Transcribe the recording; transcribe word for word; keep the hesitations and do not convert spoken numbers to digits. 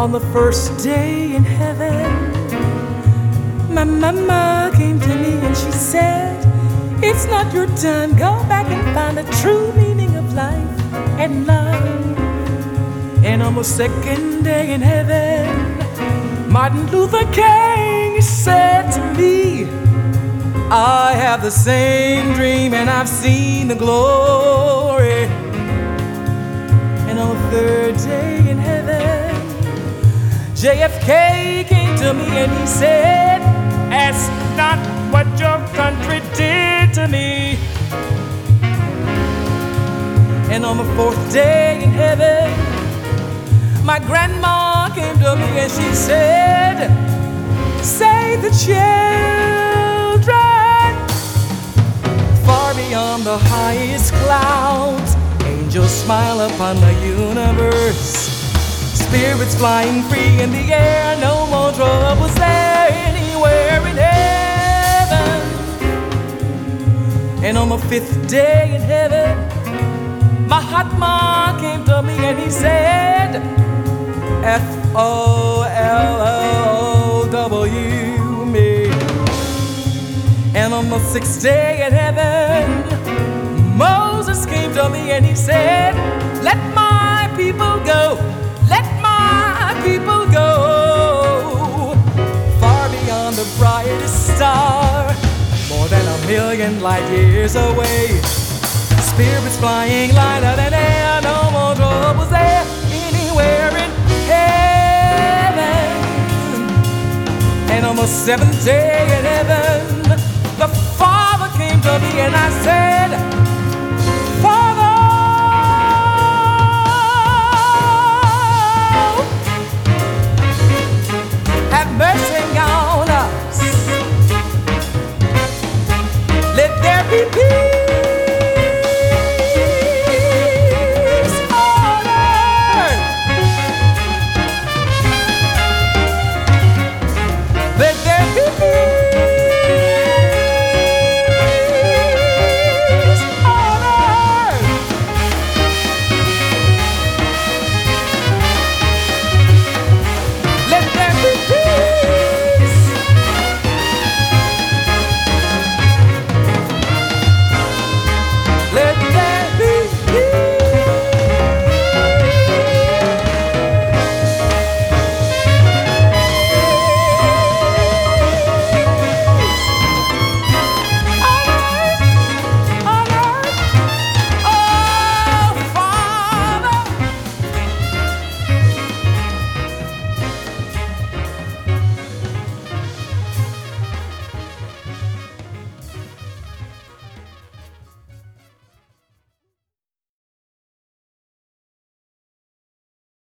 On the first day in heaven, my mama came to me and she said, it's not your time, go back and find the true meaning of life and love. And on the second day in heaven, Martin Luther King said to me, I have the same dream and I've seen the glory. And on the third day in heaven, J F K came to me and he said, ask not what your country did to me. And on the fourth day in heaven, my grandma came to me and she said, save the children. Far beyond the highest clouds, angels smile upon the universe. Spirits flying free in the air, no more troubles there anywhere in heaven. And on the fifth day in heaven, Mahatma came to me and he said, F O L L W me. And on the sixth day in heaven, Moses came to me and he said, let my people go, let my people go. Far beyond the brightest star, more than a million light years away. Spirits flying lighter than air, no more troubles there anywhere in heaven. And on the seventh day in heaven, the Father came to me and I said,